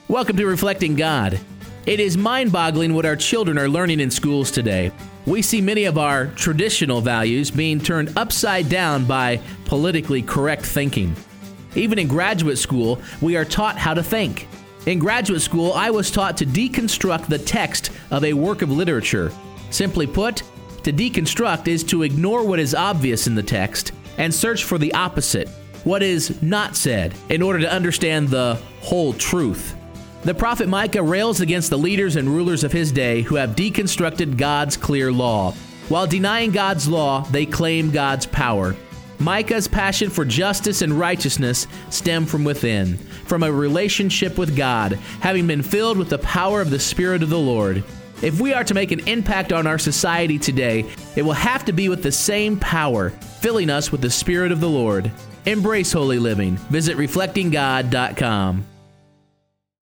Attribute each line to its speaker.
Speaker 1: Welcome to Reflecting God. It is mind-boggling what our children are learning in schools today. We see many of our traditional values being turned upside down by politically correct thinking. Even in graduate school, we are taught how to think. In graduate school, I was taught to deconstruct the text of a work of literature. Simply put, to deconstruct is to ignore what is obvious in the text and search for the opposite, what is not said, in order to understand the whole truth. The prophet Micah rails against the leaders and rulers of his day who have deconstructed God's clear law. While denying God's law, they claim God's power. Micah's passion for justice and righteousness stem from within, from a relationship with God, having been filled with the power of the Spirit of the Lord. If we are to make an impact on our society today, it will have to be with the same power, filling us with the Spirit of the Lord. Embrace holy living. Visit reflectinggod.com.